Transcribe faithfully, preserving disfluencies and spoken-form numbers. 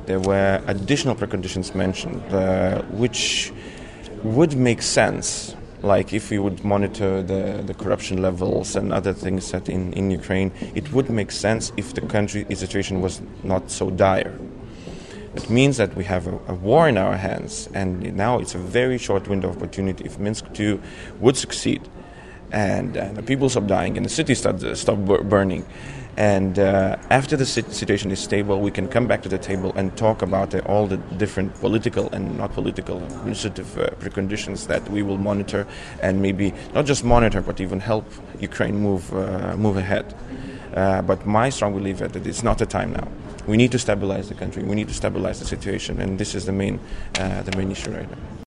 There were additional preconditions mentioned, uh, which would make sense, like if we would monitor the, the corruption levels and other things that in, in Ukraine, it would make sense if the country its situation was not so dire. It means that we have a, a war in our hands, and now it's a very short window of opportunity. If Minsk two would succeed, and, and the people stop dying, and the city start, uh, stop bur- burning, and uh, after the situation is stable, we can come back to the table and talk about uh, all the different political and not political administrative uh, preconditions that we will monitor, and maybe not just monitor, but even help Ukraine move uh, move ahead. Uh, but my strong belief is that it's not the time now. We need to stabilize the country. We need to stabilize the situation, and this is the main uh, the main issue right now.